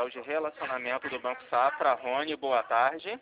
Central de Relacionamento do Banco Safra. Rony, boa tarde.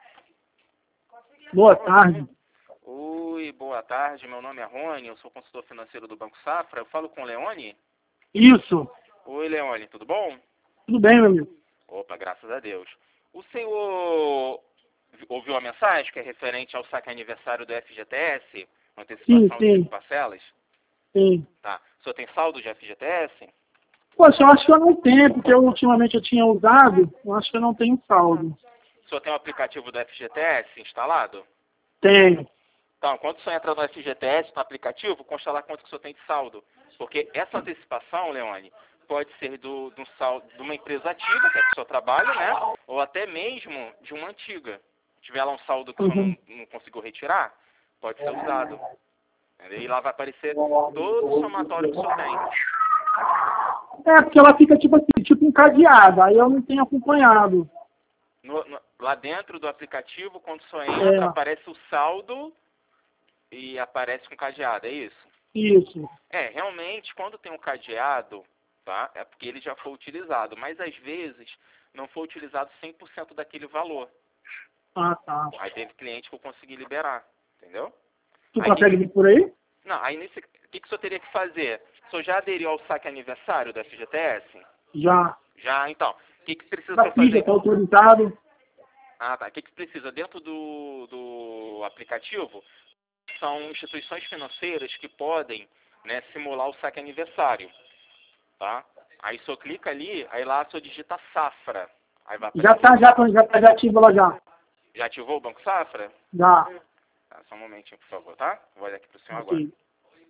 Boa tarde. Oi, boa tarde. Meu nome é Rony, eu sou consultor financeiro do Banco Safra. Eu falo com o Leone? Isso. Oi, Leone, tudo bom? Tudo bem, meu amigo? Opa, graças a Deus. O senhor ouviu a mensagem que é referente ao saque aniversário do FGTS? Antecipação de 5 parcelas? Sim. Tá. O senhor tem saldo de FGTS? Poxa, eu acho que eu não tenho, porque ultimamente eu tinha usado, eu acho que eu não tenho saldo. O senhor tem o aplicativo do FGTS instalado? Tenho. Então, quando o senhor entra no FGTS, no aplicativo, consta lá quanto que o senhor tem de saldo. Porque essa antecipação, Leone, pode ser de uma empresa ativa, que é que o senhor trabalha, né? Ou até mesmo de uma antiga. Se tiver lá um saldo que o senhor não conseguiu retirar, pode ser usado. E lá vai aparecer todo o somatório que o senhor tem. É, porque ela fica tipo assim, tipo encadeada, aí eu não tenho acompanhado. Lá dentro do aplicativo, quando o senhor entra, aparece o saldo e aparece com cadeado, é isso? Isso. Realmente, quando tem um cadeado, tá? É porque ele já foi utilizado, mas às vezes não foi utilizado 100% daquele valor. Ah, tá. Aí teve cliente que eu consegui liberar, entendeu? Tu consegue vir por aí? Não, aí o que o senhor teria que fazer? O senhor já aderiu ao saque aniversário da FGTS? Já. Já, então. O que precisa Já fiz, fazer? já está autorizado. Ah, tá. O que precisa? Dentro do aplicativo, são instituições financeiras que podem, né, simular o saque aniversário, tá? Aí o senhor clica ali, aí lá o senhor digita Safra. Aí vai aparecer... Já tá ativo lá já. Já ativou o Banco Safra? Já. Tá, só um momentinho, por favor, tá? Vou olhar aqui pro senhor Okay. agora.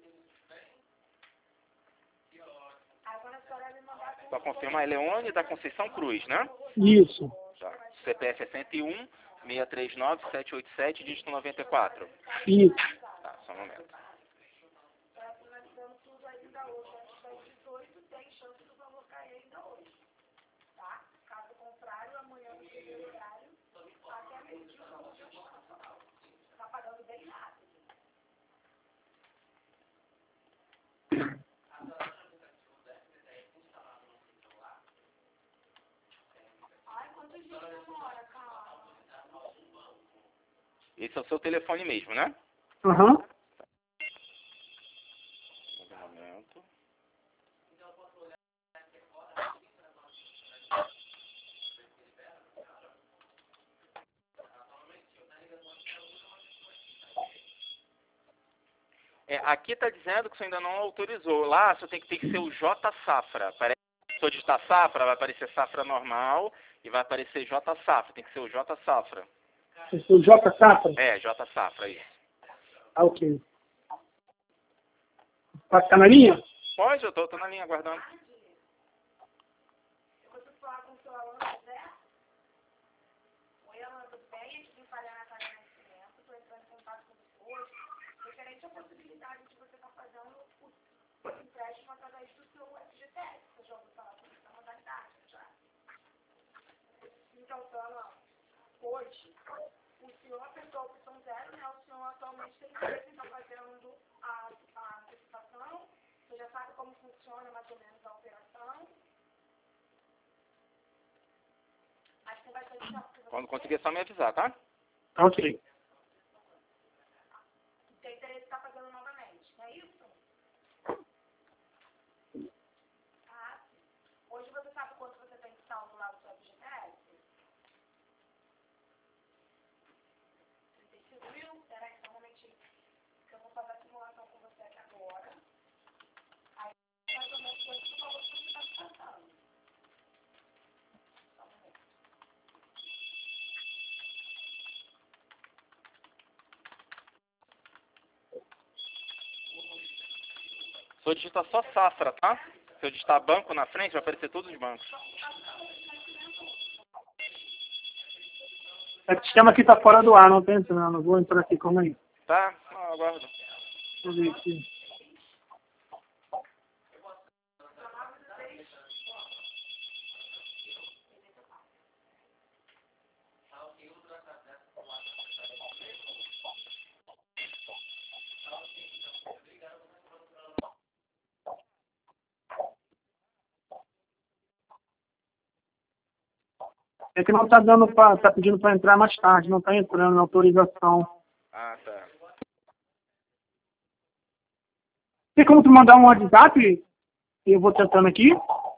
Para confirmar, é Leone da Conceição Cruz, né? Isso. Tá. CPF é 101 639 787, dígito 94. Isso. Tá, só um momento. Esse é o seu telefone mesmo, né? Aham. Um momento. Aqui está dizendo que você ainda não autorizou. Lá só tem que ter que ser o J Safra. Se eu digitar Safra, vai aparecer Safra normal e vai aparecer J Safra. Tem que ser o J Safra. O J Safra? J Safra, isso. Ah, ok. Pode ficar na linha? Pode, eu tô na linha aguardando. Hoje, o senhor apertou a opção 0, né? O senhor atualmente tem empresa que está fazendo a antecipação. Você já sabe como funciona mais ou menos a operação. Acho que vai ser chato. Quando conseguir, é só me avisar, tá? Ok. Tem interesse em estar fazendo novamente, não é isso? Ah, sim. Hoje você sabe quanto você tem de saldo lá do seu FGTS? 35 mil? Peraí, só um momentinho. Que eu vou fazer a simulação com você aqui agora. Aí, mais ou menos, quanto que valor que você está passando. Só um momento. Se eu digitar só Safra, tá? Se eu digitar banco na frente, vai aparecer todos os bancos. É que o sistema aqui tá fora do ar, não tá entrando. Vou entrar aqui, como aí. Tá? Não, aguardo. Deixa eu ver aqui. É que não tá dando pra, tá pedindo para entrar mais tarde, não tá entrando na autorização. Ah, tá. Tem como tu mandar um WhatsApp? Eu vou tentando aqui.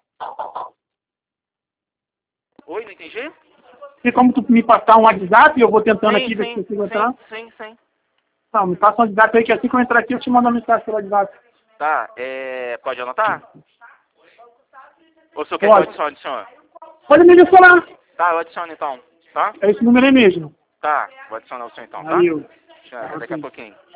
Oi, não entendi? Tem como tu me passar um WhatsApp? Eu vou tentando aqui ver se eu consigo entrar. Sim. Não, me passa um WhatsApp aí que assim que eu entrar aqui eu te mando uma mensagem pelo WhatsApp. Tá, pode anotar? Ou se eu quero que eu adicione? Pode me adicionar. Tá, eu adiciono então, tá? É esse número aí mesmo. Tá, vou adicionar o seu então, tá? Valeu. Tchau, daqui a pouquinho.